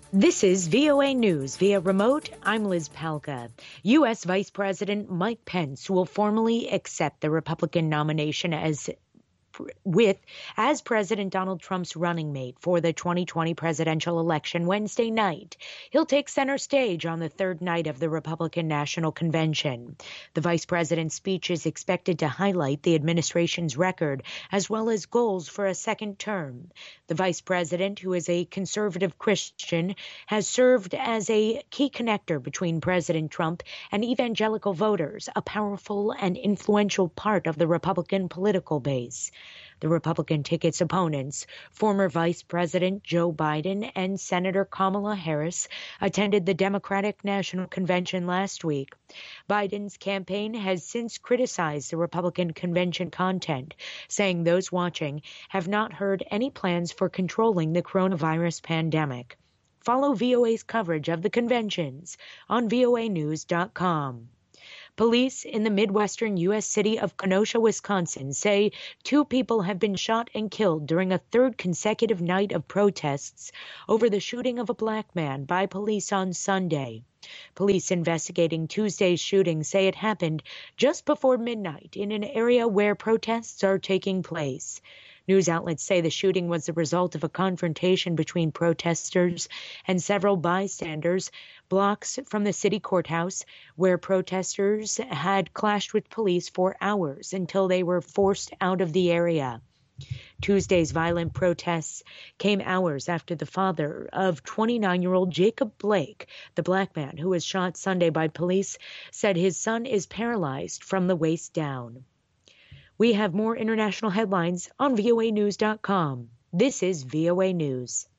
This is VOA News via remote. I'm Liz Palka. U.S. Vice President Mike Pence will formally accept the Republican nomination as President Donald Trump's running mate for the 2020 presidential election Wednesday night. He'll take center stage on the third night of the Republican National Convention. The vice president's speech is expected to highlight the administration's record as well as goals for a second term. The vice president, who is a conservative Christian, has served as a key connector between President Trump and evangelical voters, a powerful and influential part of the Republican political base. The Republican ticket's opponents, former Vice President Joe Biden and Senator Kamala Harris, attended the Democratic National Convention last week. Biden's campaign has since criticized the Republican convention content, saying those watching have not heard any plans for controlling the coronavirus pandemic. Follow VOA's coverage of the conventions on voanews.com. Police in the Midwestern U.S. city of Kenosha, Wisconsin, say 2 people have been shot and killed during a third consecutive night of protests over the shooting of a black man by police on Sunday. Police investigating Tuesday's shooting say it happened just before midnight in an area where protests are taking place. News outlets say the shooting was the result of a confrontation between protesters and several bystanders blocks from the city courthouse, where protesters had clashed with police for hours until they were forced out of the area. Tuesday's violent protests came hours after the father of 29-year-old Jacob Blake, the black man who was shot Sunday by police, said his son is paralyzed from the waist down. We have more international headlines on voanews.com. This is VOA News.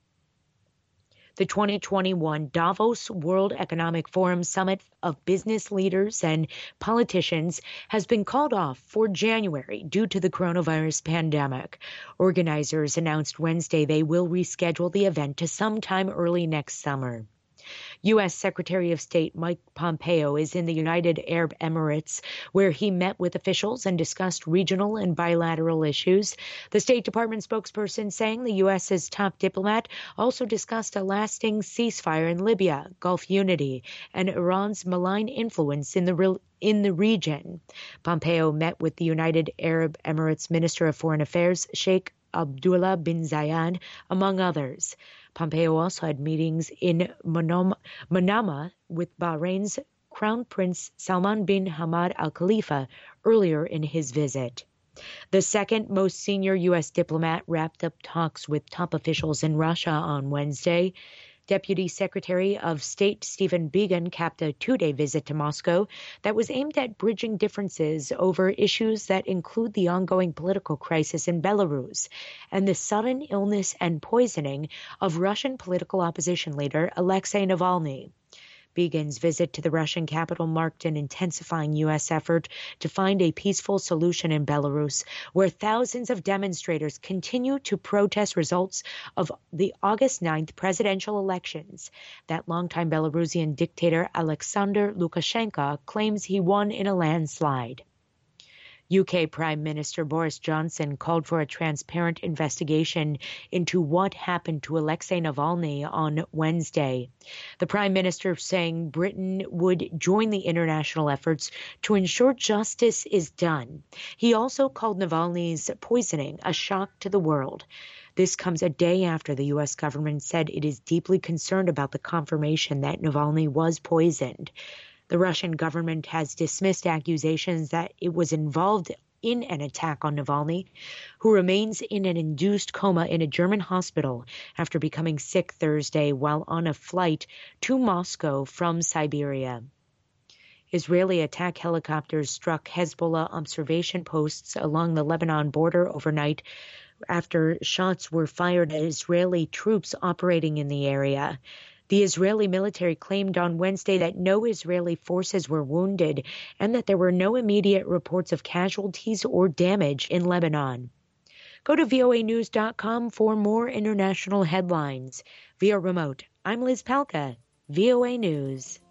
The 2021 Davos World Economic Forum Summit of Business Leaders and Politicians has been called off for January due to the coronavirus pandemic. Organizers announced Wednesday they will reschedule the event to sometime early next summer. U.S. Secretary of State Mike Pompeo is in the United Arab Emirates, where he met with officials and discussed regional and bilateral issues. The State Department spokesperson saying the U.S.'s top diplomat also discussed a lasting ceasefire in Libya, Gulf unity, and Iran's malign influence in the region. Pompeo met with the United Arab Emirates Minister of Foreign Affairs, Sheikh Abdullah bin Zayed, among others. Pompeo also had meetings in Manama with Bahrain's Crown Prince Salman bin Hamad Al Khalifa earlier in his visit. The second most senior U.S. diplomat wrapped up talks with top officials in Russia on Wednesday. Deputy Secretary of State Stephen Biegun capped a 2-day visit to Moscow that was aimed at bridging differences over issues that include the ongoing political crisis in Belarus and the sudden illness and poisoning of Russian political opposition leader Alexei Navalny. Biegun's visit to the Russian capital marked an intensifying U.S. effort to find a peaceful solution in Belarus, where thousands of demonstrators continue to protest results of the August 9th presidential elections that longtime Belarusian dictator Alexander Lukashenko claims he won in a landslide. UK Prime Minister Boris Johnson called for a transparent investigation into what happened to Alexei Navalny on Wednesday. The Prime Minister saying Britain would join the international efforts to ensure justice is done. He also called Navalny's poisoning a shock to the world. This comes a day after the U.S. government said it is deeply concerned about the confirmation that Navalny was poisoned. The Russian government has dismissed accusations that it was involved in an attack on Navalny, who remains in an induced coma in a German hospital after becoming sick Thursday while on a flight to Moscow from Siberia. Israeli attack helicopters struck Hezbollah observation posts along the Lebanon border overnight after shots were fired at Israeli troops operating in the area. The Israeli military claimed on Wednesday that no Israeli forces were wounded and that there were no immediate reports of casualties or damage in Lebanon. Go to voanews.com for more international headlines. Via remote, I'm Liz Palka, VOA News.